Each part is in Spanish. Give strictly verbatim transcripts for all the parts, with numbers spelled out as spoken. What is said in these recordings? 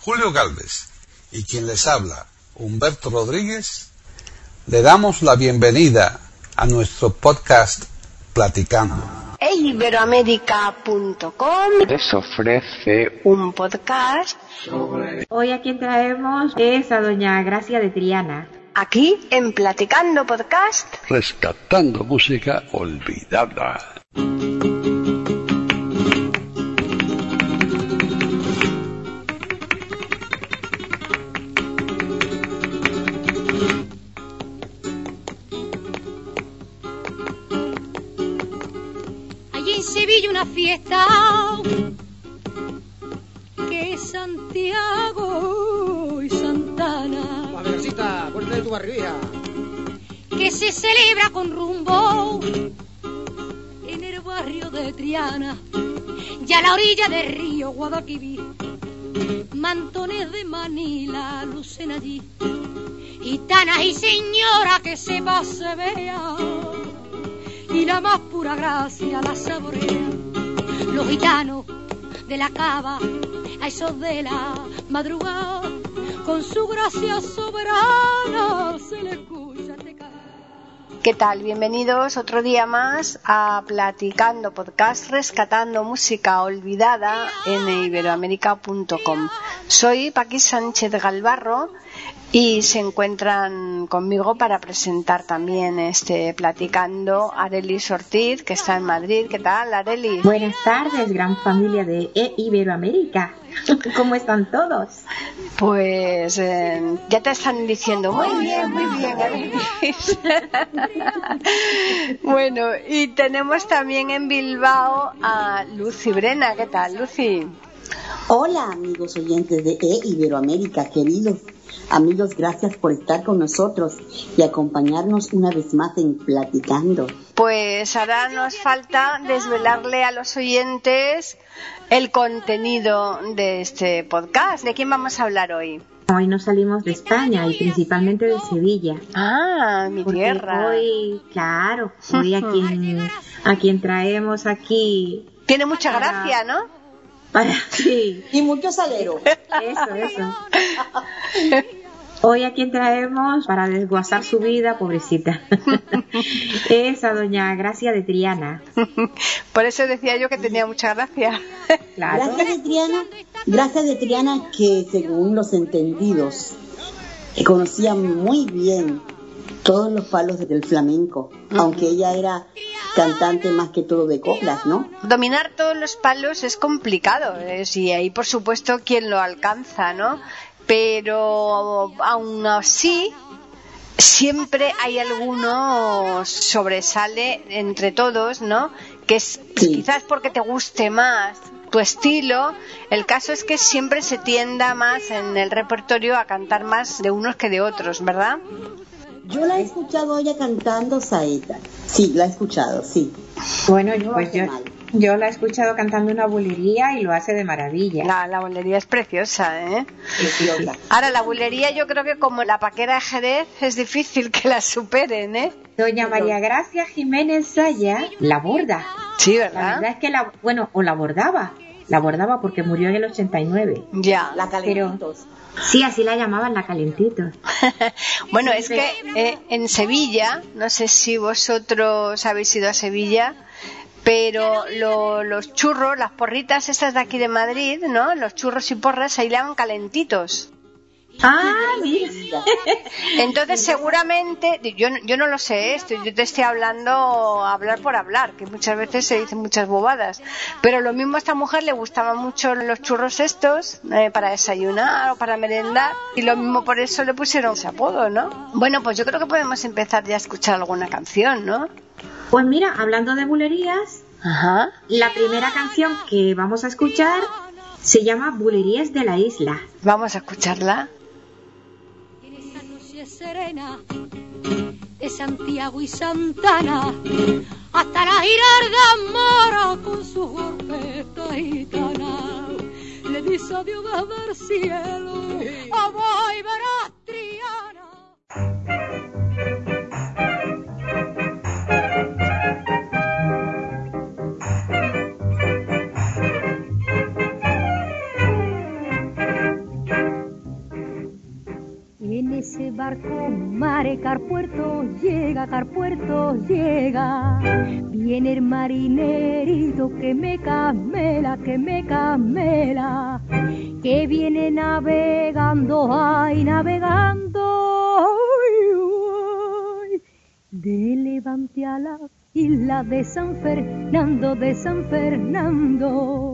Julio Gálvez y quien les habla, Humberto Rodríguez, le damos la bienvenida a nuestro podcast Platicando. e iberoamérica punto com les ofrece un podcast sobre... Hoy a quien traemos es a doña Gracia de Triana. Aquí en Platicando Podcast, rescatando música olvidada. En Sevilla una fiesta que es Santiago y Santana. Madrecita, vuelve de tu barriga. Que se celebra con rumbo en el barrio de Triana y a la orilla del río Guadalquivir. Mantones de Manila lucen allí, gitanas y señoras que sepa se vea, y la más pura gracia la saborea. Los gitanos de la cava, a esos de la madrugada, con su gracia soberana se le escucha este canto. ¿Qué tal? Bienvenidos otro día más a Platicando Podcast, rescatando música olvidada en iberoamérica punto com. Soy Paqui Sánchez Galvarro y se encuentran conmigo para presentar también este Platicando Arelis Ortiz, que está en Madrid. ¿Qué tal, Arelis? Buenas tardes, gran familia de e Iberoamérica. ¿Cómo están todos? Pues eh, ya te están diciendo muy bien, muy bien, Arelis. Bueno, y tenemos también en Bilbao a Lucy Brena. ¿Qué tal, Lucy? Hola, amigos oyentes de e Iberoamérica, queridos amigos, gracias por estar con nosotros y acompañarnos una vez más en Platicando. Pues ahora nos falta desvelarle a los oyentes el contenido de este podcast. ¿De quién vamos a hablar hoy? Hoy nos salimos de España y principalmente de Sevilla. Ah, mi Porque tierra. Hoy, claro, hoy a quien, a quien traemos aquí... Tiene mucha para, gracia, ¿no? Para, sí. Y mucho salero. Eso, eso. Hoy a quien traemos para desguazar su vida, pobrecita, es a doña Gracia de Triana. Por eso decía yo que tenía mucha gracia. Claro. Gracia de Triana, Gracia de Triana, que según los entendidos, que conocía muy bien todos los palos del flamenco, uh-huh. Aunque ella era cantante más que todo de coplas, ¿no? Dominar todos los palos es complicado, ¿eh? Y ahí por supuesto quien lo alcanza, ¿no? Pero aún así siempre hay alguno sobresale entre todos, ¿no? Que es sí. Quizás porque te guste más tu estilo. El caso es que siempre se tienda más en el repertorio a cantar más de unos que de otros, ¿verdad? Yo la he escuchado ella cantando saeta. Sí, la he escuchado, sí. Bueno, no pues yo, yo la he escuchado cantando una bulería y lo hace de maravilla. La, la bulería es preciosa, ¿eh? Preciosa. Ahora, la bulería yo creo que como la paquera de Jerez es difícil que la superen, ¿eh? Doña María Gracia Jiménez Saya la borda. Sí, ¿verdad? La verdad es que la, bueno, o la bordaba. La bordaba porque murió en el ochenta y nueve. Ya. La calentitos. Pero, sí, así la llamaban, la calentitos. Bueno, es que eh, en Sevilla, no sé si vosotros habéis ido a Sevilla, pero lo, los churros, las porritas estas de aquí de Madrid, ¿no? Los churros y porras ahí le llaman calentitos. Ah, mira. Entonces seguramente, yo, yo no lo sé esto, yo te estoy hablando, hablar por hablar, que muchas veces se dicen muchas bobadas, pero lo mismo a esta mujer le gustaban mucho los churros estos, eh, para desayunar o para merendar, y lo mismo por eso le pusieron ese apodo, ¿no? Bueno, pues yo creo que podemos empezar ya a escuchar alguna canción, ¿no? Pues mira, hablando de bulerías, ajá, la primera canción que vamos a escuchar se llama Bulerías de la Isla. Vamos a escucharla. Serena de Santiago y Santana hasta la Girarda Mora con su golpeta gitana le dice adiós desde el cielo a voy verás Triana. barco mare, Carpuerto llega, Carpuerto llega. Viene el marinerito que me camela, que me camela, que viene navegando, ay, navegando, ay, ay, de Levante a la isla de San Fernando, de San Fernando.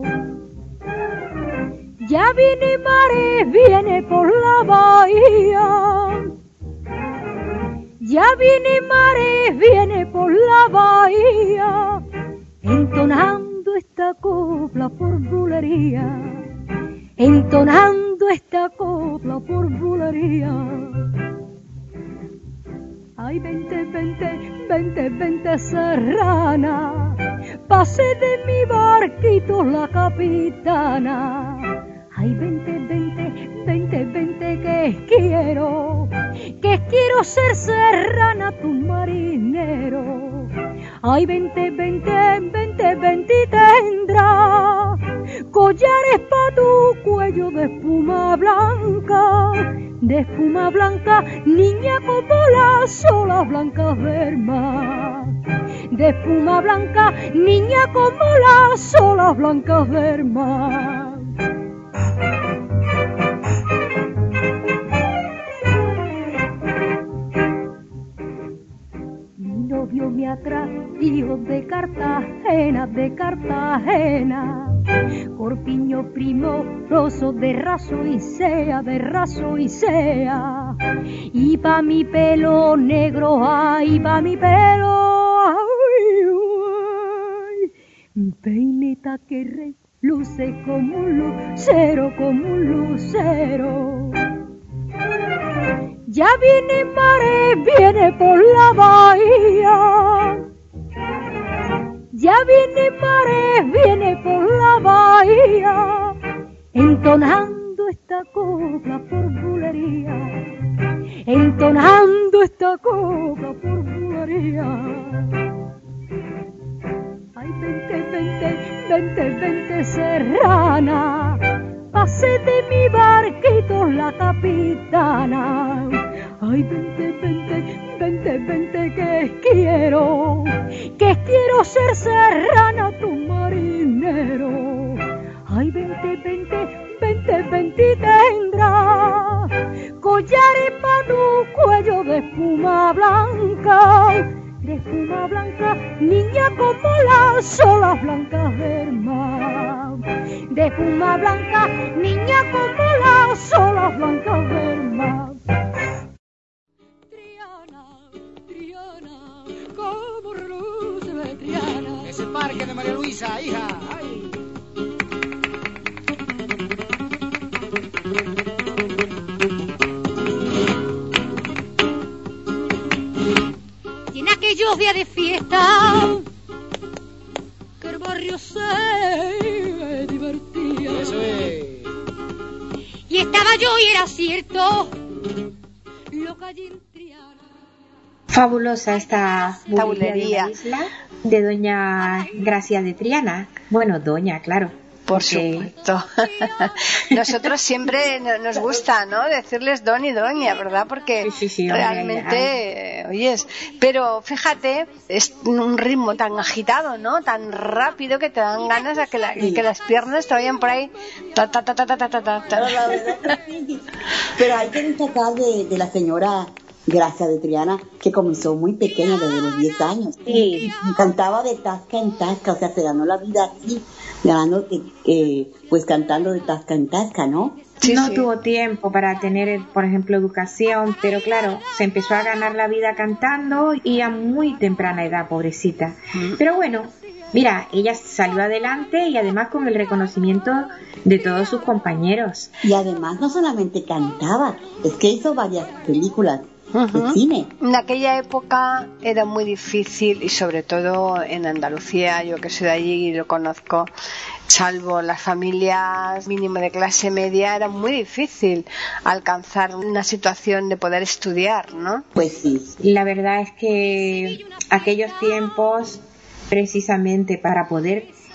Ya viene mare, viene por la bahía. Ya viene mare, viene por la bahía, entonando esta copla por bulería, entonando esta copla por bulería. Ay, vente, vente, vente, vente, serrana, pase de mi barquito la capitana. Ay, vente, vente, vente, vente, que quiero, que quiero ser serrana tu marinero. Ay, vente, vente, vente, vente y tendrá collares pa' tu cuello de espuma blanca, de espuma blanca, niña como las olas blancas del mar. De espuma blanca, niña como las olas blancas del mar. Mi novio me atrajo de Cartagena, de Cartagena, corpiño primoroso de raso y sea, de raso y sea, y pa' mi pelo negro, ay, pa' mi pelo, ay, ay, peineta que rey luce como un lucero, como un lucero. Ya viene mare, viene por la bahía. Ya viene mare, viene por la bahía, entonando esta copla por bulería, entonando esta copla por bulería. Ay, vente, vente, vente, vente, serrana, pase de mi barquito la capitana. Ay, vente, vente, vente, vente, que quiero, que quiero ser serrana tu marinero. Ay, vente, vente, vente, vente y tendrá collares pa' tu cuello de espuma blanca, de espuma blanca, niña como las olas blancas del mar. De espuma blanca, niña como las olas blancas del mar. Triana, Triana, como luce Triana. Ese parque de María Luisa, hija. Ay. Y en aquellos días de fiesta, que el barrio se divertía. Eso es. Y estaba yo y era cierto, loca y en Triana. Fabulosa esta Esta bulería bulería. de la isla de doña Gracia de Triana. Bueno, doña, claro. Por porque- supuesto. Nosotros siempre no- nos gusta, ¿no? Decirles don y doña, ¿verdad? Porque Sí, sí, sí, hombre, realmente, eh, oyes, pero fíjate, es un ritmo tan agitado, ¿no? Tan rápido que te dan ganas de que, la- Sí. que las piernas te vayan por ahí. Ta, ta, ta, ta, ta, ta, ta, ta. Pero la verdad que sí. Pero hay que destacar de, de la señora Gracia de Triana, que comenzó muy pequeña, desde los diez años. Sí. Y cantaba de tasca en tasca, o sea, se ganó la vida así, ganando, eh, eh, pues cantando de tasca en tasca, ¿no? Sí, no sí. tuvo tiempo para tener, por ejemplo, educación, pero claro, se empezó a ganar la vida cantando y a muy temprana edad, pobrecita. Pero bueno, mira, ella salió adelante y además con el reconocimiento de todos sus compañeros. Y además no solamente cantaba, es que hizo varias películas de Ujú. cine. En aquella época era muy difícil y sobre todo en Andalucía, yo que soy de allí y lo conozco, salvo las familias mínimo de clase media, era muy difícil alcanzar una situación de poder estudiar, ¿no? Pues sí. La verdad es que aquellos tiempos, precisamente para poder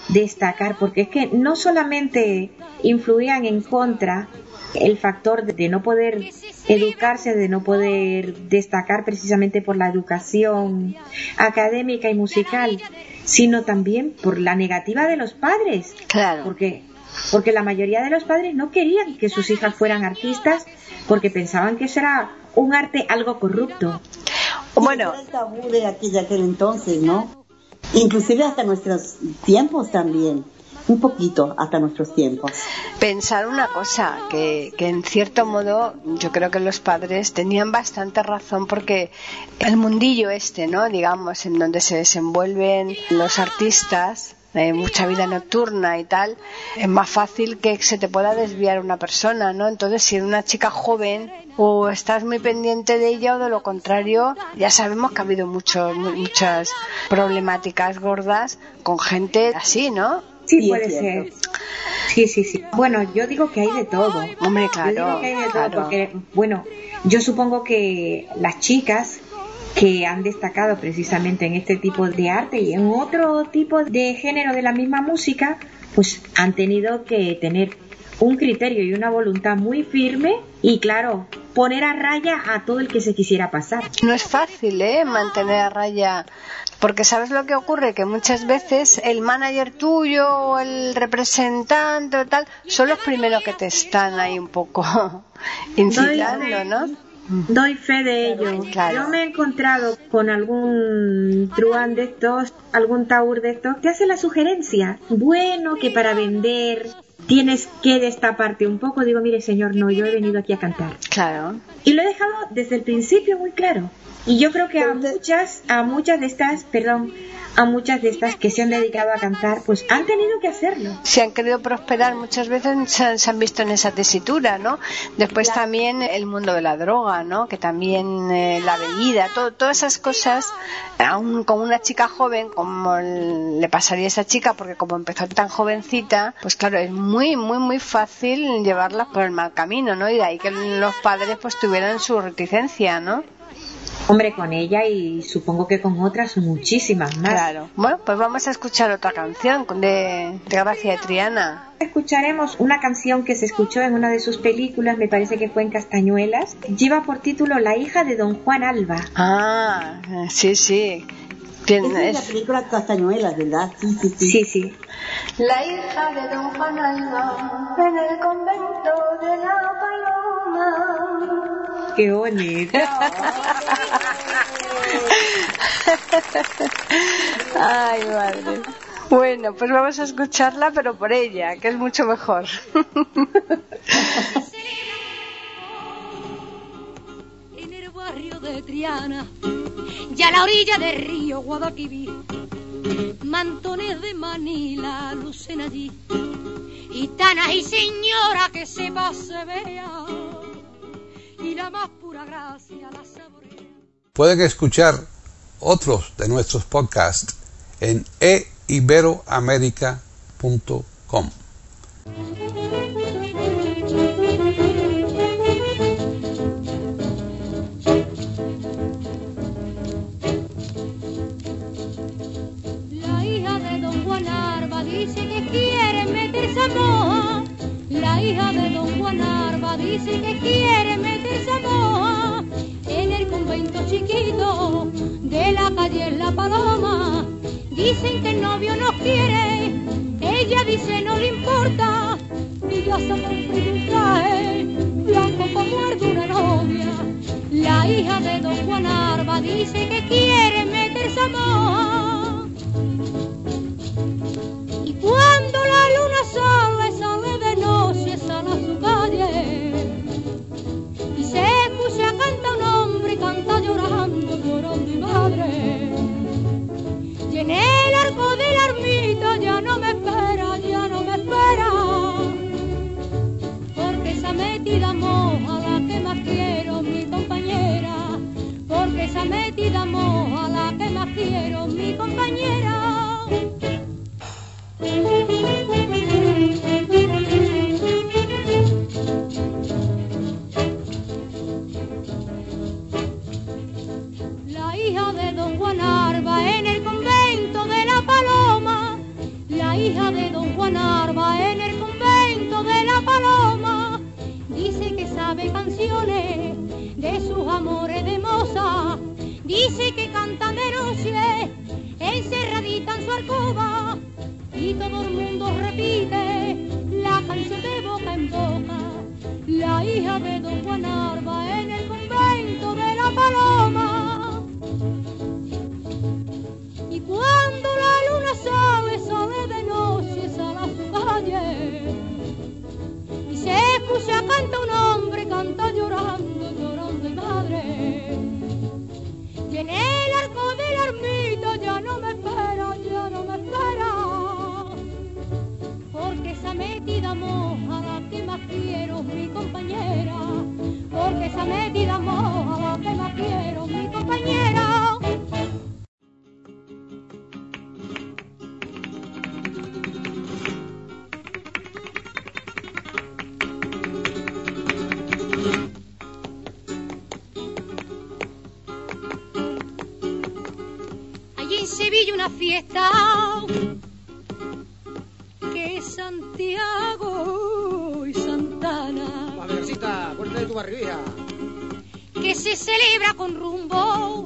destacar, porque es que no solamente influían en contra el factor de, de no poder educarse, de no poder destacar precisamente por la educación académica y musical, sino también por la negativa de los padres. Claro. Porque, porque la mayoría de los padres no querían que sus hijas fueran artistas porque pensaban que eso era un arte algo corrupto. Bueno, era el tabú de aquel, de aquel entonces, ¿no? Inclusive hasta nuestros tiempos también. Un poquito hasta nuestros tiempos. Pensar una cosa, que, que en cierto modo yo creo que los padres tenían bastante razón, porque el mundillo este, ¿no? Digamos, en donde se desenvuelven los artistas, eh, mucha vida nocturna y tal, es más fácil que se te pueda desviar una persona, ¿no? Entonces, si eres una chica joven, o estás muy pendiente de ella, o de lo contrario, ya sabemos que ha habido muchos, muchas problemáticas gordas con gente así, ¿no? Sí, puede ser. Sí, sí, sí. Bueno, yo digo que hay de todo. Hombre, claro. Yo digo que hay de todo claro. porque, bueno, yo supongo que las chicas que han destacado precisamente en este tipo de arte y en otro tipo de género de la misma música, pues han tenido que tener un criterio y una voluntad muy firme y, claro, poner a raya a todo el que se quisiera pasar. No es fácil, ¿eh? Mantener a raya, porque ¿sabes lo que ocurre? Que muchas veces el manager tuyo o el representante o tal son los primeros que te están ahí un poco incitando, ¿no? Doy fe de ello. Claro. Yo me he encontrado con algún truán de estos, algún taur de estos, que hace la sugerencia, bueno, que para vender tienes que destaparte un poco. Digo, mire señor, no, yo he venido aquí a cantar. Claro. Y lo he dejado desde el principio muy claro. Y yo creo que a muchas, a muchas de estas, perdón, a muchas de estas que se han dedicado a cantar, pues han tenido que hacerlo. Si han querido prosperar, muchas veces se, se han visto en esa tesitura, ¿no? Después claro. También el mundo de la droga, ¿no? Que también eh, la bebida, todo, todas esas cosas, aún con una chica joven, como le pasaría a esa chica, porque como empezó tan jovencita, pues claro, es muy, muy, muy fácil llevarla por el mal camino, ¿no? Y de ahí que los padres pues tuvieran su reticencia, ¿no? Hombre, con ella y supongo que con otras muchísimas más. Claro. Bueno, pues vamos a escuchar otra canción de, de Gracia de Triana. Escucharemos una canción que se escuchó en una de sus películas, me parece que fue en Castañuelas. Lleva por título La hija de Don Juan Alba. Ah, sí, sí. Esa es la película Castañuelas, ¿verdad? Sí, sí, sí. Sí, sí. La hija de Don Juan Alba en el convento de la Paloma. ¡Qué bonito! Ay, madre. Bueno, pues vamos a escucharla, pero por ella, que es mucho mejor. En el barrio de Triana, ya a la orilla del río Guadalquivir, mantones de Manila lucen allí, gitanas y señora que sepa se vea, y la más pura gracia la saborea. Pueden escuchar otros de nuestros podcasts en e iberoamerica punto com. La hija de Don Juan Arba dice que quiere meterse a moja. La hija de Don Juan Arba dice que quiere meterse a moja en el convento chiquito de la calle La Paloma. Dicen que el novio no quiere, ella dice no le importa, y ya se compró un traje blanco como el de una novia. La hija de Don Juan Arba dice que quiere meterse a moja. Y cuando la luna sale, sale de noche, sale a su calle, y se escucha canta un hombre y canta llorando, llorando mi madre. Y en el arco de la ermita ya no me espera, ya no me espera, porque esa metida moja la que más quiero, mi compañera, porque esa metida moja la que más quiero, mi compañera. La hija de Don Juan Arba en el convento de la Paloma, la hija Cuba y todo el mundo repite la canción de boca en boca. La hija de don Juan Arba en el convento de la Paloma. Y cuando la luna sale, sale de noche, sale a su calle. Y se escucha, canta un hombre, canta llorando, llorando y madre. Y en el arco de la ermita ya no me espera, ya no me espera. Porque esa metida moja la que más quiero, mi compañera. Porque esa metida moja la que más quiero, mi compañera. Allí en Sevilla una fiesta que Santiago y Santana. La Vergacita, fuerte de tu barriga. Que se celebra con rumbo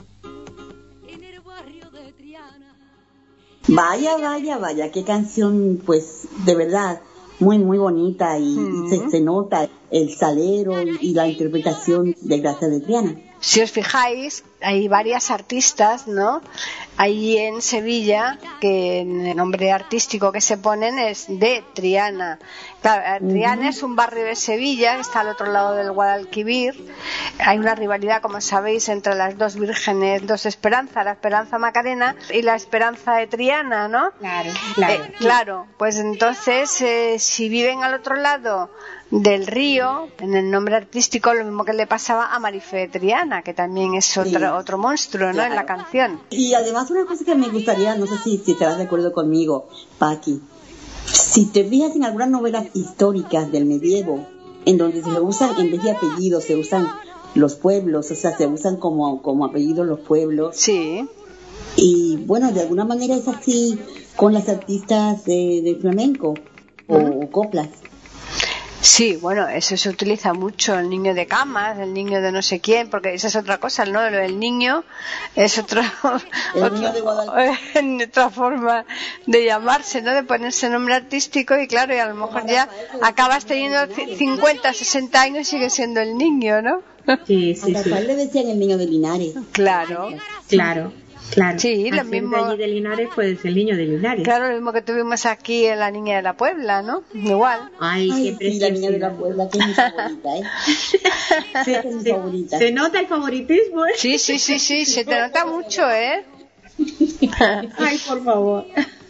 en el barrio de Triana. Vaya, vaya, vaya, qué canción, pues, de verdad, muy, muy bonita y, mm. y se, se nota el salero y la interpretación de Gracia de Triana. Si os fijáis, hay varias artistas, ¿no? Ahí en Sevilla, que el nombre artístico que se ponen es de Triana. Claro, Triana uh-huh. es un barrio de Sevilla que está al otro lado del Guadalquivir. Hay una rivalidad, como sabéis, entre las dos vírgenes, dos Esperanza, la Esperanza Macarena y la Esperanza de Triana, ¿no? Claro, claro. Eh, claro, pues entonces, eh, si viven al otro lado del río, en el nombre artístico, lo mismo que le pasaba a Marife de Triana, que también es otro, sí. otro monstruo, ¿no? Claro. En la canción. Y además una cosa que me gustaría, no sé si, si estarás de acuerdo conmigo, Paqui, si te fijas en algunas novelas históricas del medievo, en donde se usan, en vez de apellidos, se usan los pueblos, o sea, se usan como, como apellidos los pueblos. Sí. Y bueno, de alguna manera es así con las artistas de, de flamenco o, uh-huh. o coplas. Sí, bueno, eso se utiliza mucho, el niño de camas, el niño de no sé quién, porque esa es otra cosa, ¿no? Lo del niño es otro, el otro niño de Guadalquivir. otra forma de llamarse, ¿no? De ponerse nombre artístico y claro, y a lo mejor ya acabas teniendo cincuenta, sesenta años y sigue siendo el niño, ¿no? Sí, sí, a sí. Rafael le decían el niño de Linares. Claro. Claro. Claro, sí, lo al mismo. Allí de Linares, pues el niño de Linares. Claro, lo mismo que tuvimos aquí en la niña de la Puebla, ¿no? Igual. Ay, Ay qué sí, preciosidad. la niña de la Puebla, que es mi favorita, ¿eh? se, es mi se, favorita. Se nota el favoritismo, ¿eh? Sí, sí, sí, sí, se te nota mucho, ¿eh? Ay, por favor.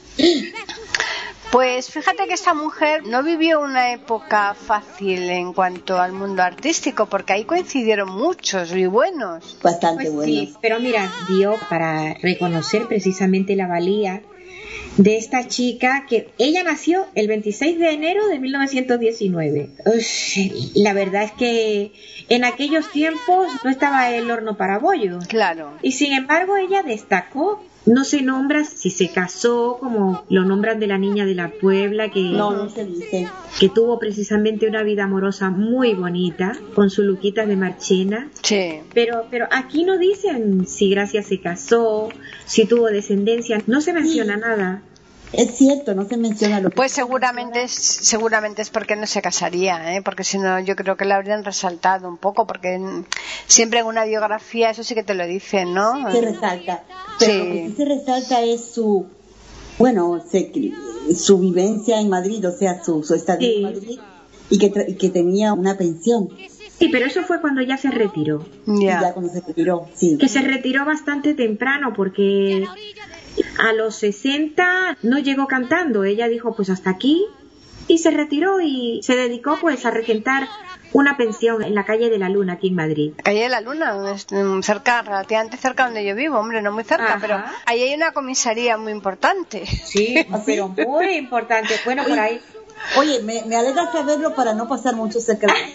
Pues fíjate que esta mujer no vivió una época fácil en cuanto al mundo artístico, porque ahí coincidieron muchos y buenos. Bastante pues buenos. Sí, pero mira, dio para reconocer precisamente la valía de esta chica, que ella nació el veintiséis de enero de mil novecientos diecinueve. Uf, la verdad es que en aquellos tiempos no estaba el horno para bollo. Claro. Y sin embargo ella destacó. No se nombra si se casó, como lo nombran de la niña de la Puebla, que, no, no se dice. que tuvo precisamente una vida amorosa muy bonita, con su Luquita de Marchena. Sí. Pero, pero aquí no dicen si Gracia se casó, si tuvo descendencia, no se menciona sí. nada. Es cierto, no se menciona lo que... Pues seguramente es, seguramente es porque no se casaría, ¿eh? Porque si no yo creo que lo habrían resaltado un poco, porque en, siempre en una biografía eso sí que te lo dicen, ¿no? Se resalta, pero sí. lo que sí se resalta es su, bueno, se, su vivencia en Madrid, o sea, su, su estadía sí. en Madrid, y que, y que tenía una pensión. Sí, pero eso fue cuando ya se retiró. Yeah. Ya cuando se retiró, sí. Que se retiró bastante temprano, porque... a los sesenta no llegó cantando, ella dijo pues hasta aquí y se retiró y se dedicó pues a regentar una pensión en la calle de la Luna aquí en Madrid. Calle de la Luna, cerca, relativamente cerca donde yo vivo, hombre, no muy cerca, Ajá. pero ahí hay una comisaría muy importante. Sí, pero muy importante. Bueno, por ahí. Oye, me, me alegra saberlo para no pasar mucho cerca de...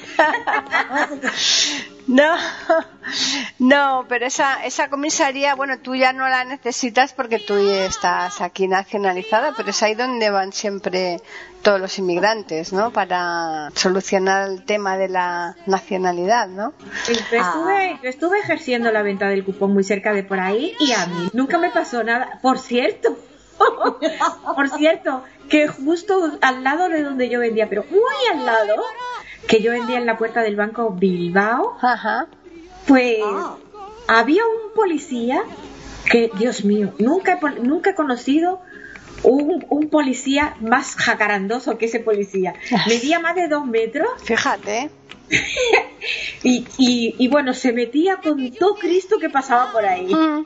No, no, pero esa esa comisaría, bueno, tú ya no la necesitas porque tú estás aquí nacionalizada, pero es ahí donde van siempre todos los inmigrantes, ¿no? Para solucionar el tema de la nacionalidad, ¿no? Yo estuve, yo estuve ejerciendo la venta del cupón muy cerca de por ahí y a mí nunca me pasó nada. Por cierto, Por cierto, que justo al lado de donde yo vendía, pero muy al lado, que yo vendía en la puerta del Banco Bilbao, Ajá. pues había un policía que, Dios mío, nunca he, nunca he conocido un, un policía más jacarandoso que ese policía. Medía más de dos metros. Fíjate. y, y, y bueno, se metía con todo Cristo que pasaba por ahí. Mm.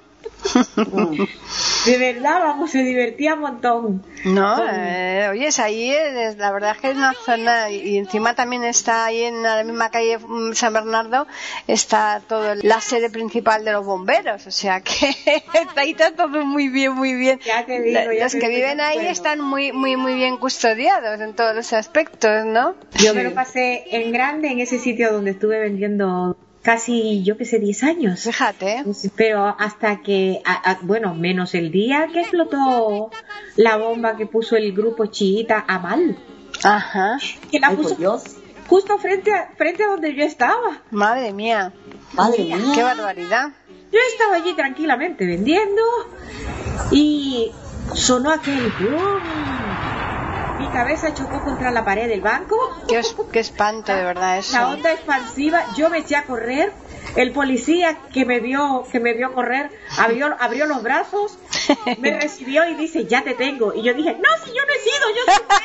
De verdad, vamos, se divertía un montón. No, eh, oyes, ahí es, la verdad es que es una zona, y encima también está ahí en la misma calle San Bernardo, está todo la sede principal de los bomberos, o sea que está ahí todo muy bien, muy bien. Ya te digo, ya los te que digo, viven ahí bueno. están muy, muy, muy bien custodiados en todos los aspectos, ¿no? Yo me lo pasé en grande en ese sitio donde estuve vendiendo casi, yo que sé, diez años. Fíjate. Pero hasta que, a, a, bueno, menos el día que explotó la bomba que puso el grupo chiita Amal. Ajá. Que la Ay, puso por Dios. justo frente a, frente a donde yo estaba. Madre mía. Madre mía. Qué barbaridad. Yo estaba allí tranquilamente vendiendo y sonó aquel ¡brum! Mi cabeza chocó contra la pared del banco. Qué, es- qué espanto, de verdad, eso. La onda expansiva, yo me eché a correr. El policía que me vio que me vio correr abrió, abrió los brazos, me recibió y dice, ya te tengo. Y yo dije, no, si yo no he sido, yo soy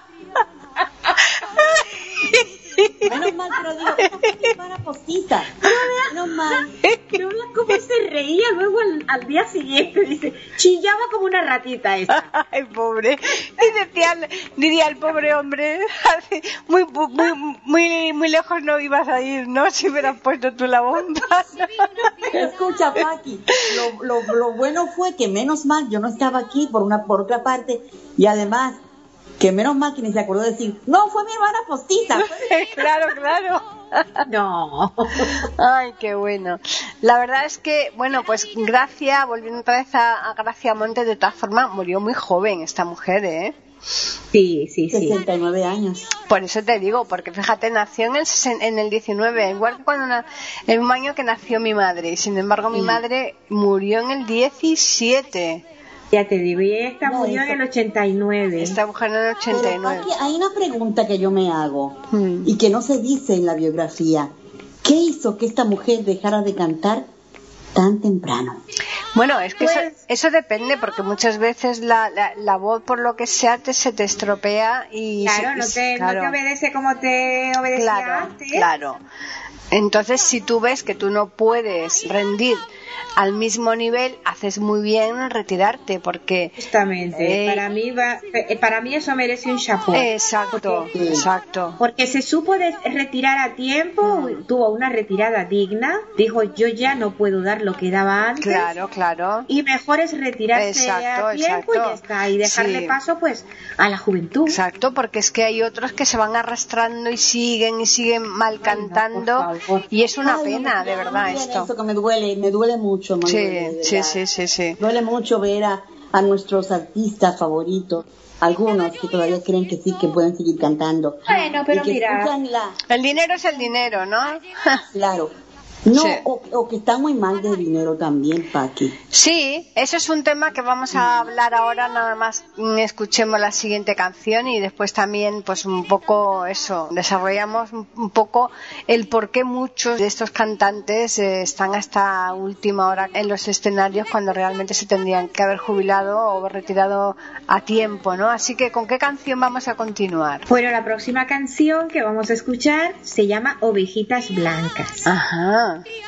Menos mal, pero digo, qué para postiza. Menos mal. Pero vean cómo se reía luego al, al día siguiente. Dice, chillaba como una ratita esa. Ay, pobre. Y decía, diría el pobre hombre, así, muy, muy, muy, muy lejos no ibas a ir, ¿no? Si hubieras puesto tú la bomba. Escucha, Paqui, lo, lo, lo bueno fue que menos mal yo no estaba aquí por una por otra parte y además que menos mal que ni se acordó de decir, no, fue mi hermana postiza. Claro, claro. No. Ay, qué bueno. La verdad es que, bueno, pues Gracia, volviendo otra vez a, a Gracia Montes, de todas formas, murió muy joven esta mujer, ¿eh? Sí, sí, sí. sesenta y nueve años. Por eso te digo, porque fíjate, nació en el, sesen- en el diecinueve, igual que cuando na- el mismo año que nació mi madre, y sin embargo mi madre murió en el diecisiete. Ya te digo, y esta No, murió eso- en el ochenta y nueve. Esta mujer en el ochenta y Pero nueve. Paqui, hay una pregunta que yo me hago Hmm. y que no se dice en la biografía. ¿Qué hizo que esta mujer dejara de cantar tan temprano? Bueno, es que eso, Pues- eso depende, porque muchas veces la, la, la voz, por lo que sea, te, se te estropea y... Claro, se- no te, claro. no te obedece como te obedecía Claro, antes. claro. Entonces, si tú ves que tú no puedes rendir al mismo nivel, haces muy bien en retirarte, porque... Justamente, Eh, para mí va, eh, para mí eso merece un chapeau. Exacto, Porque- exacto. Porque se supo de retirar a tiempo, tuvo una retirada digna, dijo yo ya no puedo dar lo que daba antes. Claro, claro. Y mejor es retirarse Exacto, a tiempo exacto. y ya está, y dejarle Sí. paso pues a la juventud. Exacto, porque es que hay otros que se van arrastrando y siguen y siguen mal cantando, por favor. y es una Ay, pena, no, de no verdad, me digan esto. Eso que me duele, me duele mucho, me Sí, duele, de sí, verdad. sí, sí, sí. Duele mucho ver a, a nuestros artistas favoritos, algunos que todavía creen que sí, que pueden seguir cantando. Bueno, pero y que mira. escuchan la, El dinero es el dinero, ¿no? claro. No, Sí. o, o que están muy mal de dinero también, Paqui. Sí, eso es un tema que vamos a hablar ahora, nada más mm, escuchemos la siguiente canción y después también pues un poco eso, desarrollamos un un poco el por qué muchos de estos cantantes eh, están hasta última hora en los escenarios cuando realmente se tendrían que haber jubilado o haber retirado a tiempo, ¿no? Así que, ¿con qué canción vamos a continuar? Bueno, la próxima canción que vamos a escuchar se llama Ovejitas Blancas. Ajá,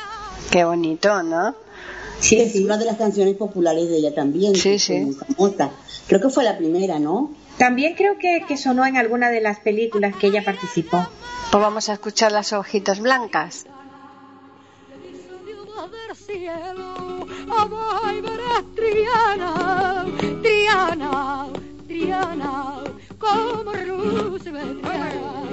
qué bonito, ¿no? Sí, Es sí. una de las canciones populares de ella también. Sí, que sí. fue muy famosa. Creo que fue la primera, ¿no? También creo que, que sonó en alguna de las películas que ella participó. Pues vamos a escuchar Las Hojitas Blancas. Del cielo, ay, verás, Triana, Triana, Triana, como Roosevelt. Triana.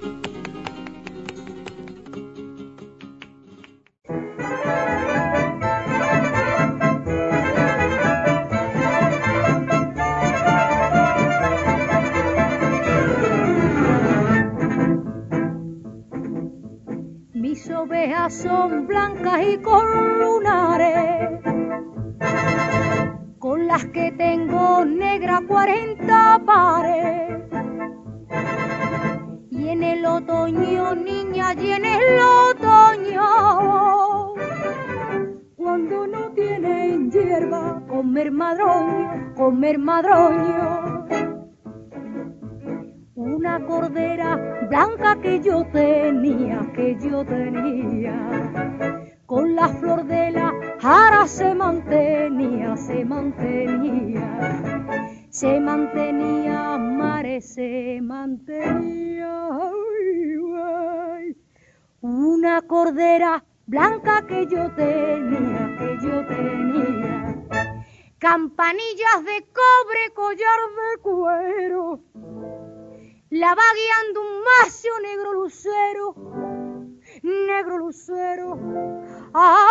Mis ovejas son blancas y con lunares, con con las que tengo negra cuarenta pares. Y en el otoño, niña, y en el otoño, cuando no tienen hierba, comer madroño, comer madroño. Una cordera blanca que yo tenía, que yo tenía, con la flor de la jara se mantenía, se mantenía, se mantenía, mare, se mantenía. Ay, ay. Una cordera blanca que yo tenía, que yo tenía, campanillas de cobre, collar de cuero, la va guiando un macio negro lucero, negro lucero. Ay,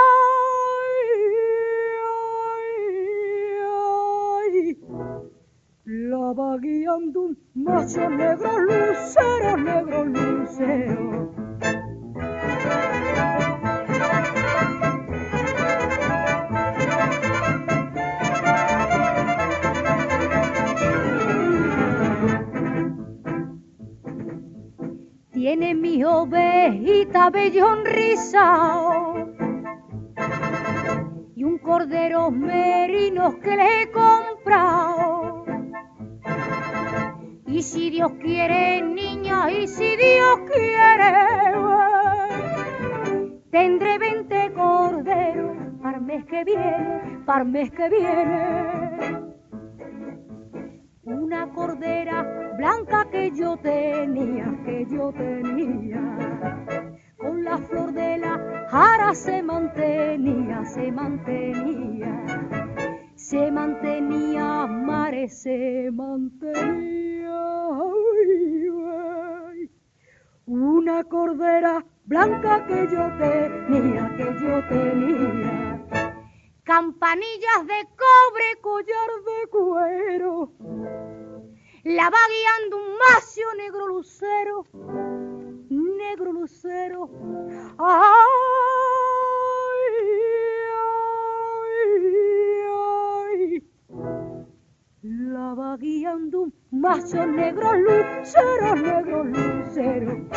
ay, ay, la va guiando un macho negro lucero, negro lucero. Tiene mi ovejita vellón rizao y un cordero merinos que le he comprado. Y si Dios quiere, niña, y si Dios quiere, tendré veinte corderos para el mes que viene, para el mes que viene. Una cordera blanca que yo tenía, que yo tenía, con la flor de la jara se mantenía, se mantenía, se mantenía, mare, se mantenía. Ay, ay. Una cordera blanca que yo tenía, que yo tenía, campanillas de cobre, collar de cuero, la va guiando un macio negro lucero, negro lucero. Ay, ay, ay, la va guiando un macio negro lucero, negro lucero.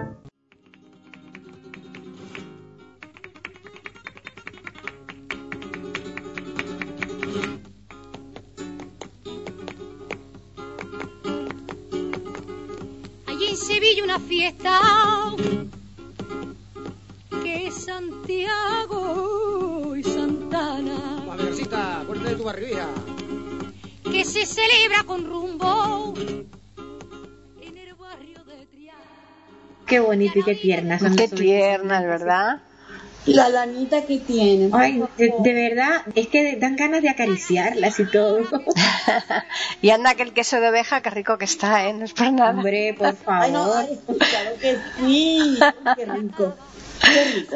En Sevilla una fiesta que es Santiago y Santana. Madercita, fuerte de tu barrio, hija. Que se celebra con rumbo en el barrio de Triana. Qué bonito y qué tiernas. Qué tiernas, ¿verdad? La lanita que tienen. Ay, de, de verdad, es que dan ganas de acariciarlas y todo. Y anda que el queso de oveja, qué rico que está, ¿eh? No es por nada. Hombre, por favor. Ay, no, ay, claro que sí. Qué rico. Qué rico.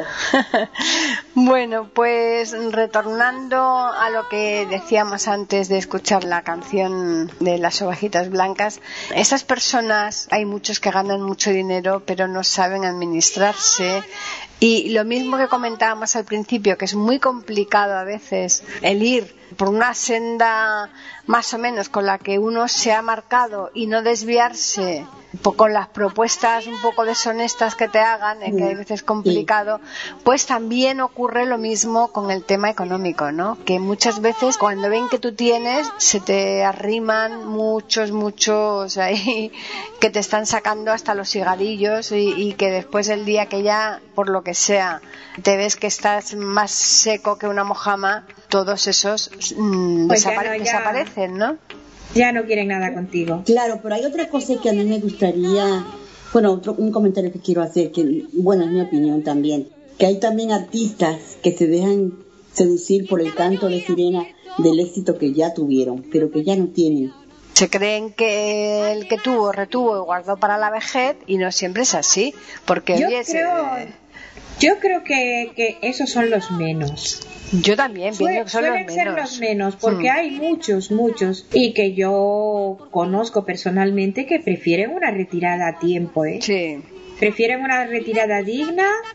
Bueno, pues retornando a lo que decíamos antes de escuchar la canción de las ovejitas blancas, esas personas, hay muchos que ganan mucho dinero pero no saben administrarse. Y lo mismo que comentábamos al principio, que es muy complicado a veces el ir por una senda más o menos con la que uno se ha marcado y no desviarse con las propuestas un poco deshonestas que te hagan, que a veces es complicado, pues también ocurre lo mismo con el tema económico, ¿no? Que muchas veces cuando ven que tú tienes, se te arriman muchos, muchos ahí que te están sacando hasta los higadillos y, y que después el día que ya, por lo que sea, te ves que estás más seco que una mojama, todos esos mmm, pues desapare- ya no, ya... desaparecen, ¿no? Ya no quieren nada contigo. Claro, pero hay otra cosa que a mí me gustaría, bueno, otro, un comentario que quiero hacer, que bueno, es mi opinión también, que hay también artistas que se dejan seducir por el canto de sirena del éxito que ya tuvieron, pero que ya no tienen. Se creen que el que tuvo, retuvo y guardó para la vejez, y no siempre es así, porque yo oye, creo, se... yo creo que, que esos son los menos. Yo también pienso que son Suelen los ser menos. los menos, porque Hmm. hay muchos, muchos, y que yo conozco personalmente que prefieren una retirada a tiempo, ¿eh? Sí. Prefieren una retirada digna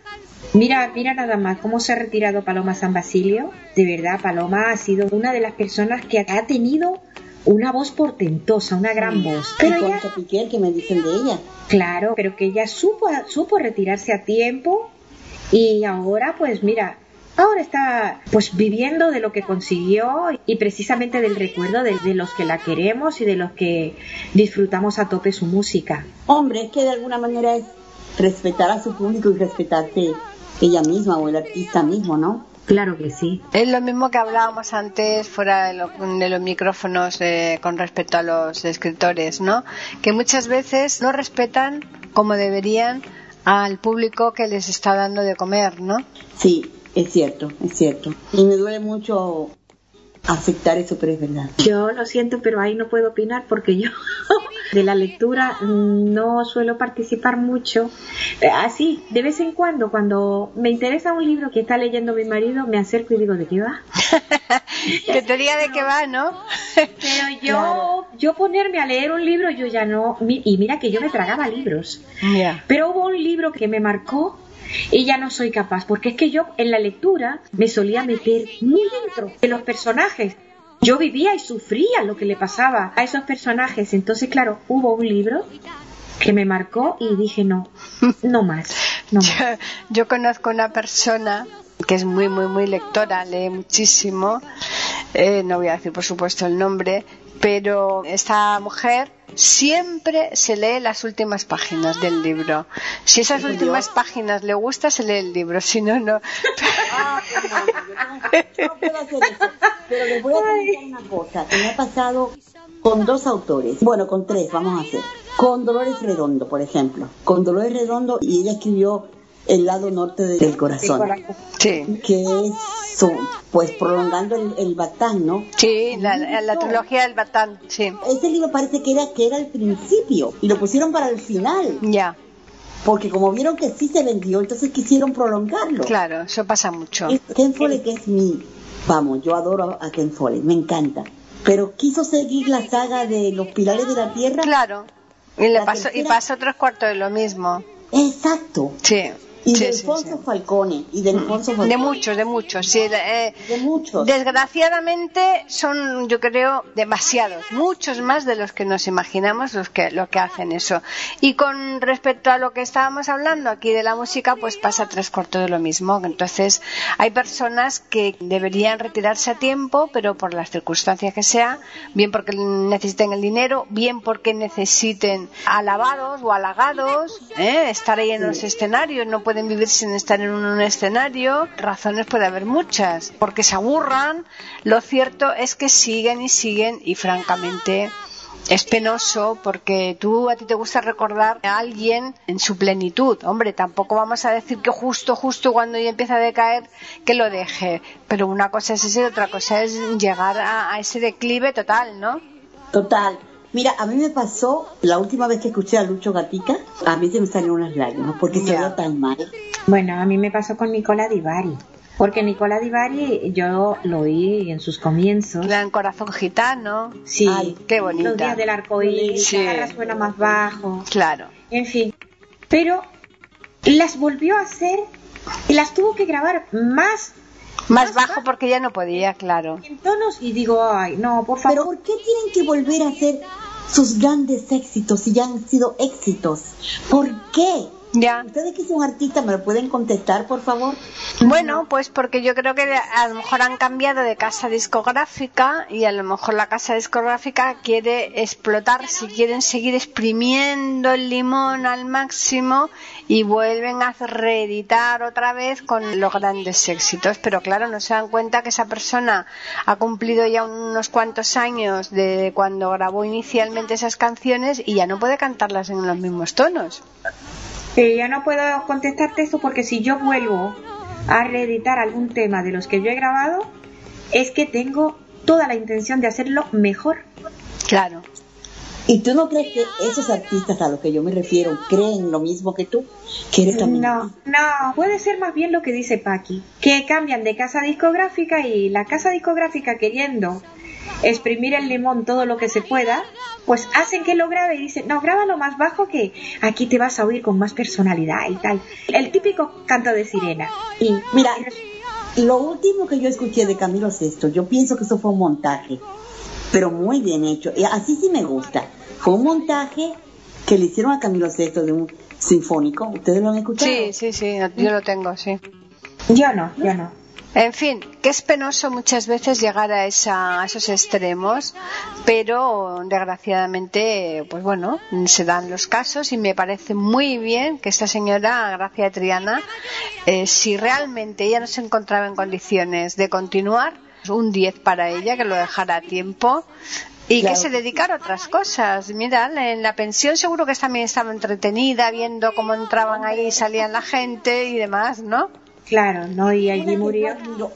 Mira, mira nada más cómo se ha retirado Paloma San Basilio. De verdad, Paloma ha sido una de las personas que ha tenido una voz portentosa, una gran sí. voz. Pero ella, Piquer, que me dicen de ella. Claro, pero que ella supo, supo retirarse a tiempo y ahora, pues mira, ahora está pues viviendo de lo que consiguió y precisamente del recuerdo de, de los que la queremos y de los que disfrutamos a tope su música. Hombre, es que de alguna manera es respetar a su público y respetarse ella misma o el artista mismo, ¿no? Claro que sí. Es lo mismo que hablábamos antes fuera de, lo, de los micrófonos eh, con respecto a los escritores, ¿no? Que muchas veces no respetan como deberían al público que les está dando de comer, ¿no? Sí, es cierto, es cierto. Y me duele mucho aceptar eso, pero es verdad. Yo lo siento, pero ahí no puedo opinar porque yo de la lectura no suelo participar mucho. Así, de vez en cuando, cuando me interesa un libro que está leyendo mi marido, me acerco y digo, ¿de qué va? Que te diga de qué va, ¿no? Pero yo, claro. yo ponerme a leer un libro, yo ya no. Y mira que yo me tragaba libros. Yeah. Pero hubo un libro que me marcó y ya no soy capaz, porque es que yo en la lectura me solía meter muy dentro de los personajes. Yo vivía y sufría lo que le pasaba a esos personajes. Entonces, claro, hubo un libro que me marcó y dije no, no más. No más. Yo, yo conozco una persona que es muy, muy, muy lectora, lee muchísimo. Eh, no voy a decir, por supuesto, el nombre, pero esta mujer siempre se lee las últimas páginas del libro. Si esas últimas Dios. páginas le gusta, se lee el libro, si no, no. Ah, no, no puedo hacer eso. Pero les voy a comentar una cosa que me ha pasado con dos autores. Bueno, con tres, vamos a hacer. Con Dolores Redondo, por ejemplo. Con Dolores Redondo, y ella escribió El lado norte del corazón. Sí. Que es, pues, prolongando el, el Batán, ¿no? Sí, la, la, la trilogía del Batán, sí. Ese libro parece que era, que era el principio, y lo pusieron para el final. Ya. Porque como vieron que sí se vendió, entonces quisieron prolongarlo. Claro, eso pasa mucho. Ken Follett, que es mi... Vamos, yo adoro a Ken Follett, me encanta. Pero quiso seguir la saga de Los Pilares de la Tierra. Claro. Y le pasó, tercera... y pasó tres cuartos de lo mismo. Exacto. Sí. Y sí, de sí, Alfonso sí. Falcone y de Alfonso Falcone. De muchos, de muchos, sí. Eh, de muchos. Desgraciadamente son, yo creo, demasiados, muchos más de los que nos imaginamos los que, lo que hacen eso. Y con respecto a lo que estábamos hablando aquí de la música, pues pasa tres cuartos de lo mismo. Entonces, hay personas que deberían retirarse a tiempo, pero por las circunstancias que sea, bien porque necesiten el dinero, bien porque necesiten alabados o halagados, ¿eh? Estar ahí en los escenarios, no pueden vivir sin estar en un, un escenario. Razones puede haber muchas, porque se aburran. Lo cierto es que siguen y siguen, y francamente es penoso, porque tú a ti te gusta recordar a alguien en su plenitud. Hombre, tampoco vamos a decir que justo justo cuando ya empieza a decaer que lo deje, pero una cosa es eso y otra cosa es llegar a, a ese declive total, ¿no? Total. Mira, a mí me pasó, la última vez que escuché a Lucho Gatica, a mí se me salieron unas lágrimas, porque se veía tan mal. Bueno, a mí me pasó con Nicola Di Bari, porque Nicola Di Bari yo lo oí en sus comienzos. Gran Corazón Gitano. Sí. Ay, qué bonita. Los días del arcoíris, sí. La guitarra suena más bajo. Claro. En fin. Pero las volvió a hacer y las tuvo que grabar más... Más bajo porque ya no podía, claro. En tonos, y digo, ay, no, por favor. Pero ¿por qué tienen que volver a hacer sus grandes éxitos si ya han sido éxitos? ¿Por qué? Ya. Ustedes que son artistas, ¿me lo pueden contestar, por favor? Bueno, pues porque yo creo que a lo mejor han cambiado de casa discográfica y a lo mejor la casa discográfica quiere explotar, si quieren seguir exprimiendo el limón al máximo, y vuelven a reeditar otra vez con los grandes éxitos. Pero claro, no se dan cuenta que esa persona ha cumplido ya unos cuantos años de cuando grabó inicialmente esas canciones y ya no puede cantarlas en los mismos tonos. Sí, ya no puedo contestarte eso, porque si yo vuelvo a reeditar algún tema de los que yo he grabado, es que tengo toda la intención de hacerlo mejor. Claro. ¿Y tú no crees que esos artistas a los que yo me refiero creen lo mismo que tú? Que eres también... No, no, puede ser más bien lo que dice Paqui, que cambian de casa discográfica y la casa discográfica, queriendo exprimir el limón todo lo que se pueda, pues hacen que lo grabe y dicen, no, grábalo más bajo que aquí te vas a oír con más personalidad y tal. El típico canto de sirena. Y mira, lo último que yo escuché de Camilo Sesto, yo pienso que eso fue un montaje, pero muy bien hecho. Y así sí me gusta. Fue un montaje que le hicieron a Camilo Sesto de un sinfónico. ¿Ustedes lo han escuchado? Sí, sí, sí, yo lo tengo, sí. Yo no, yo no. En fin, que es penoso muchas veces llegar a, esa, a esos extremos, pero desgraciadamente, pues bueno, se dan los casos y me parece muy bien que esta señora, Gracia Triana, eh, si realmente ella no se encontraba en condiciones de continuar, un diez para ella, que lo dejara a tiempo. Y claro, que se dedicara a otras cosas. Mira, en la pensión seguro que también estaba entretenida viendo cómo entraban ahí y salían la gente y demás, ¿no? Claro, no, y allí murió.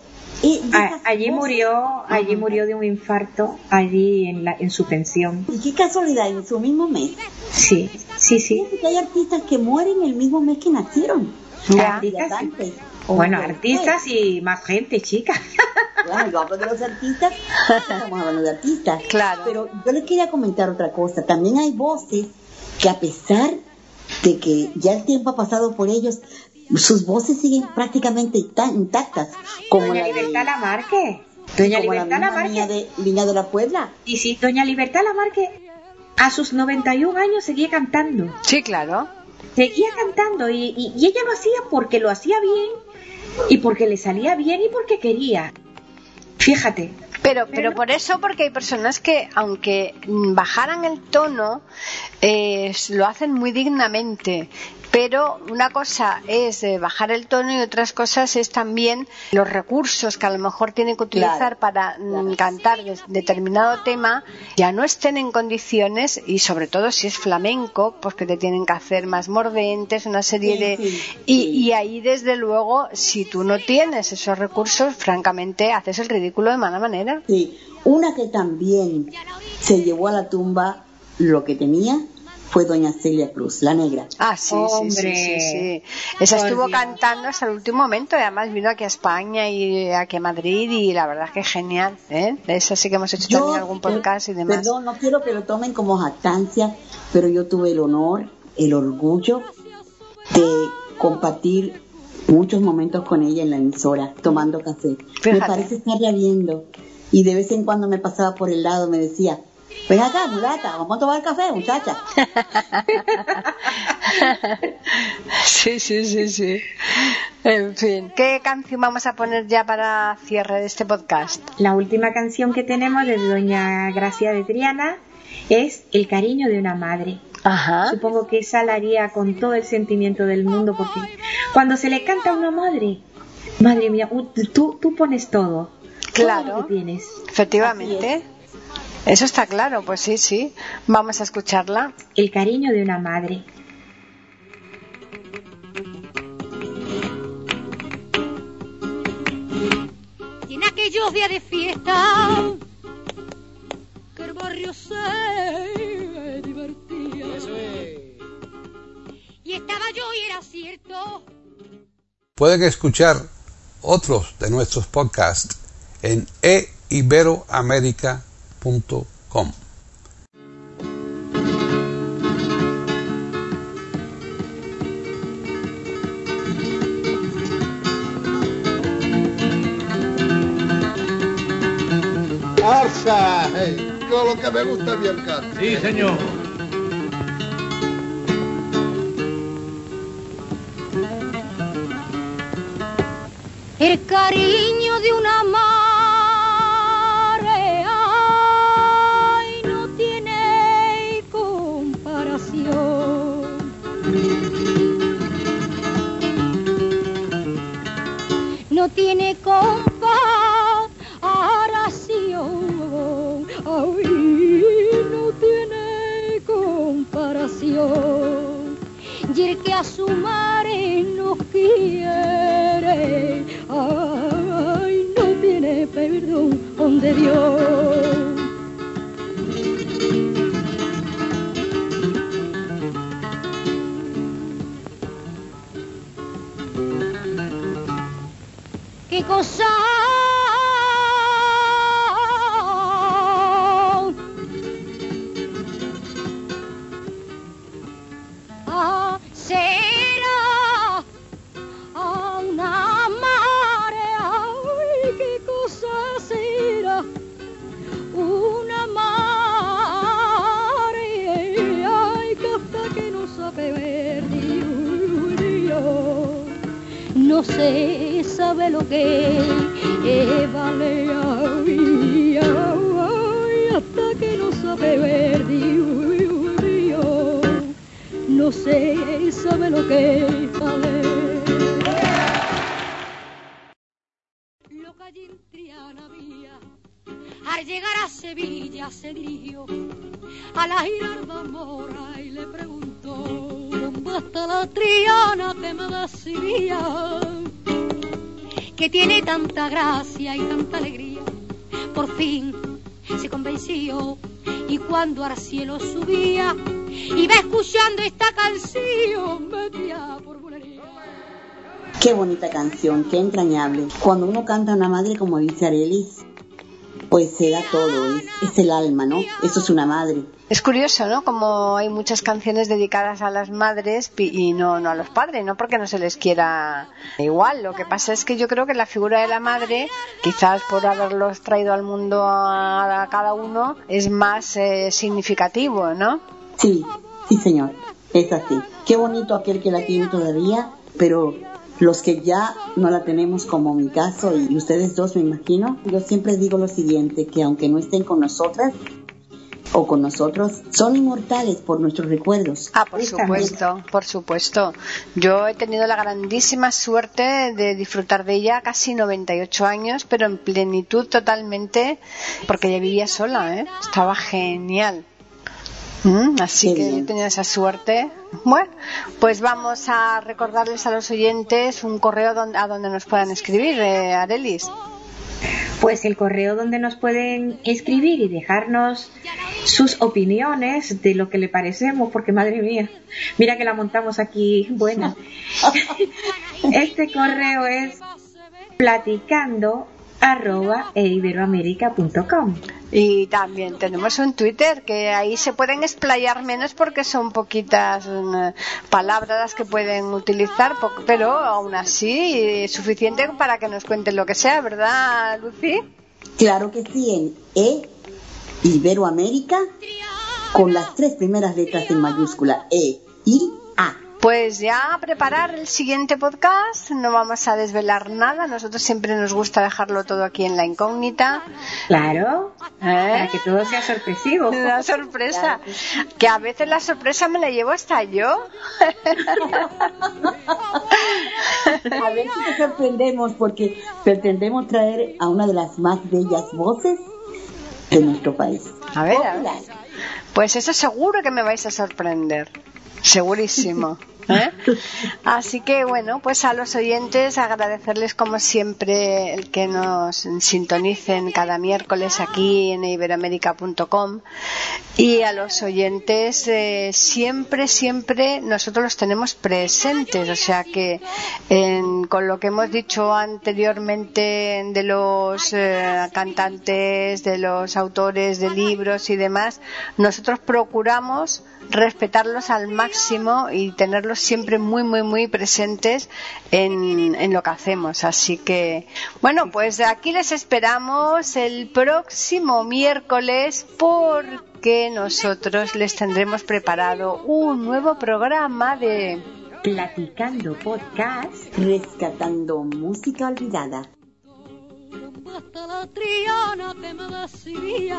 A, allí murió, allí murió de un infarto, allí en la, en su pensión. Y qué casualidad, en su mismo mes. Sí, sí, sí. Que hay artistas que mueren el mismo mes que nacieron. Ya. Artistas, bueno, artistas y más gente, chica. Claro, yo hablo de los artistas, estamos hablando de artistas. Claro. Pero yo les quería comentar otra cosa. También hay voces que, a pesar de que ya el tiempo ha pasado por ellos, sus voces siguen prácticamente intactas. Como Doña la Libertad de, Lamarque. Doña como Libertad la Lamarque. Niña de, Niña de la Puebla. Y sí, Doña Libertad Lamarque a sus noventa y un años seguía cantando. Sí, claro. Seguía cantando y, y, y ella lo hacía porque lo hacía bien y porque le salía bien y porque quería. Fíjate. Pero, pero por eso, porque hay personas que, aunque bajaran el tono, eh, lo hacen muy dignamente. Pero una cosa es eh, bajar el tono y otras cosas es también los recursos que a lo mejor tienen que utilizar, claro, para claro. cantar de, determinado tema, ya no estén en condiciones, y sobre todo si es flamenco, pues que te tienen que hacer más mordentes, una serie sí, de... Sí, y, sí. y ahí desde luego, si tú no tienes esos recursos, francamente haces el ridículo de mala manera. Sí, una que también se llevó a la tumba lo que tenía fue doña Celia Cruz, la negra. Ah, sí, sí, sí, sí, sí. Esa estuvo cantando hasta el último momento, y además vino aquí a España y aquí a Madrid, y la verdad es que es genial, ¿eh? Esa sí que hemos hecho yo, también algún podcast y demás. Perdón, no quiero que lo tomen como jactancia, pero yo tuve el honor, el orgullo de compartir muchos momentos con ella en la emisora, tomando café. Fíjate. Me parece estarla viendo, y de vez en cuando me pasaba por el lado, me decía: ven acá, mulata, vamos a tomar café, muchacha. Sí, sí, sí, sí. En fin, ¿qué canción vamos a poner ya para cierre de este podcast? La última canción que tenemos de doña Gracia de Triana es El cariño de una madre. Ajá. Supongo que esa la haría con todo el sentimiento del mundo, porque cuando se le canta a una madre, madre mía, tú, tú pones todo. Claro. Todo lo que tienes. Efectivamente. Eso está claro, pues sí, sí. Vamos a escucharla. El cariño de una madre. Y en aquellos días de fiesta, que el barrio se divertía. Eso es. Y estaba yo y era cierto. Pueden escuchar otros de nuestros podcasts en e iberoamerica punto com. ¡Arsa! Hey, yo lo que me gusta es bien canto. Sí, señor. El cariño de una madre, ay, no tiene comparación. No tiene comparación, ay, no tiene comparación. Y el que a su madre no quiere, ay, no tiene perdón de Dios. Qué cosa no se sabe lo que es vale ay, ay, hasta que no sabe ver Dios, Dios, no se sabe lo que es vale. Lo que allí en Triana había, al llegar a Sevilla se dirigió a la Girarda Mora y le preguntó: ¿dónde está la Triana que me decía que tiene tanta gracia y tanta alegría? Por fin se convenció y cuando al cielo subía iba escuchando esta canción, metía por bulería. Qué bonita canción, qué entrañable. Cuando uno canta a una madre, como dice Arelis, pues se da todo, es, es el alma, ¿no? Eso es una madre. Es curioso, ¿no? Como hay muchas canciones dedicadas a las madres y no, no a los padres, no porque no se les quiera igual. Lo que pasa es que yo creo que la figura de la madre, quizás por haberlos traído al mundo a, a cada uno, es más eh, significativo, ¿no? Sí, sí señor, es así. Qué bonito aquel que la tiene todavía, pero los que ya no la tenemos, como mi caso y ustedes dos me imagino, yo siempre digo lo siguiente, que aunque no estén con nosotras o con nosotros, son inmortales por nuestros recuerdos. Ah, por supuesto, por supuesto. Yo he tenido la grandísima suerte de disfrutar de ella casi noventa y ocho años, pero en plenitud totalmente, porque ella vivía sola, ¿eh? Estaba genial. Mm, así Qué que bien. He tenido esa suerte. Bueno, pues vamos a recordarles a los oyentes un correo donde, a donde nos puedan escribir, eh, Arelis. Pues el correo donde nos pueden escribir y dejarnos sus opiniones de lo que le parecemos, porque madre mía, mira que la montamos aquí buena. Este correo es platicando arroba eiberoamerica punto com. Y también tenemos un Twitter que ahí se pueden explayar menos porque son poquitas um, palabras las que pueden utilizar, pero aún así es suficiente para que nos cuenten lo que sea, ¿verdad, Lucy? Claro que sí, en E Iberoamérica con las tres primeras letras en mayúscula, E, I, A. Pues ya a preparar el siguiente podcast, no vamos a desvelar nada, nosotros siempre nos gusta dejarlo todo aquí en la incógnita. Claro, ¿Eh? Para que todo sea sorpresivo. Una sorpresa, claro. Que a veces la sorpresa me la llevo hasta yo. A ver si te sorprendemos, porque pretendemos traer a una de las más bellas voces de nuestro país. A ver, a ver. Pues eso seguro que me vais a sorprender, segurísimo. ¿Eh? Así que bueno, pues a los oyentes agradecerles como siempre el que nos sintonicen cada miércoles aquí en iberoamerica punto com, y a los oyentes eh, siempre siempre nosotros los tenemos presentes, o sea que en, con lo que hemos dicho anteriormente de los eh, cantantes, de los autores de libros y demás, nosotros procuramos respetarlos al máximo y tenerlos siempre muy muy muy presentes en, en lo que hacemos. Así que bueno, pues aquí les esperamos el próximo miércoles, porque nosotros les tendremos preparado un nuevo programa de Platicando Podcast, rescatando música olvidada. Hasta la Triana que me decía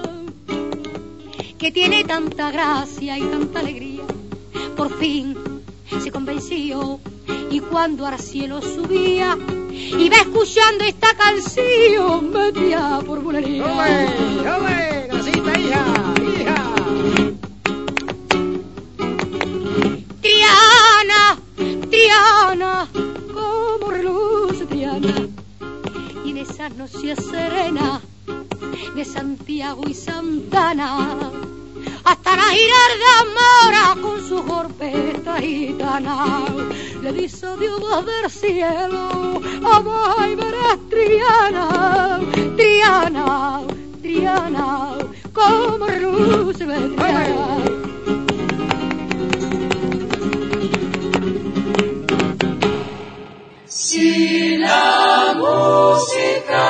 que tiene tanta gracia y tanta alegría, por fin se convenció y cuando al cielo subía iba escuchando esta canción, metía por bulería. ¡Ole, ole! ¡Casita, hija, hija! Triana, Triana, como reluce Triana, y en esa noche serena de Santiago y Santana, hasta la Girarda Mora con su jorpeta gitana le dice adiós desde el cielo. Ay, verás Triana, Triana, Triana, como reluce Triana. Si la música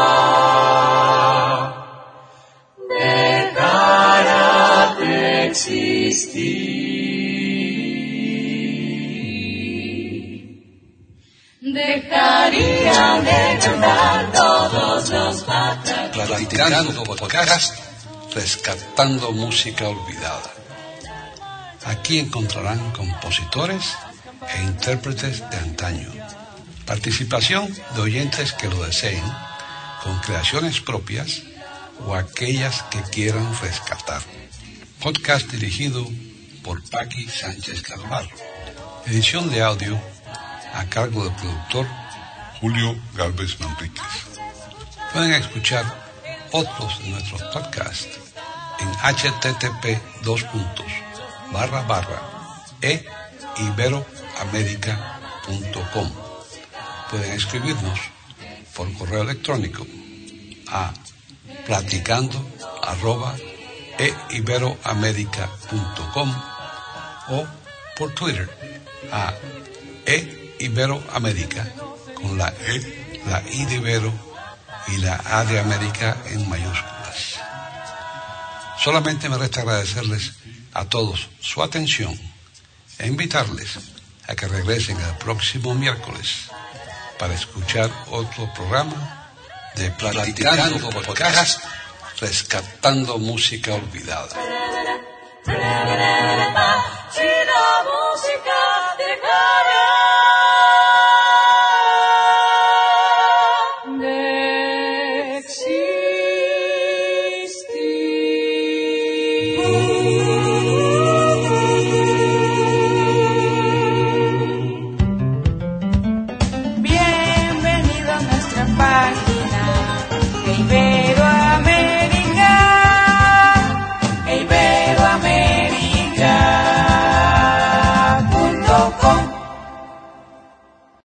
dejara de existir, dejaría de cantar todos los patriotas. Platicando podcast, rescatando música olvidada. Aquí encontrarán compositores e intérpretes de antaño. Participación de oyentes que lo deseen, con creaciones propias o aquellas que quieran rescatar. Podcast dirigido por Paqui Sánchez Carvalho. Edición de audio a cargo del productor Julio Galvez Manríquez. Pueden escuchar otros de nuestros podcasts en http dos puntos barra barra e iberoamerica punto com. Pueden escribirnos por correo electrónico a platicando arroba e iberoamerica punto com o por Twitter a e iberoamerica con la E, la I de Ibero y la A de América en mayúsculas. Solamente me resta agradecerles a todos su atención e invitarles a que regresen el próximo miércoles para escuchar otro programa de Platicando Podcast, rescatando música olvidada. Si la música dejara de Bienvenido a nuestra página de Ibero.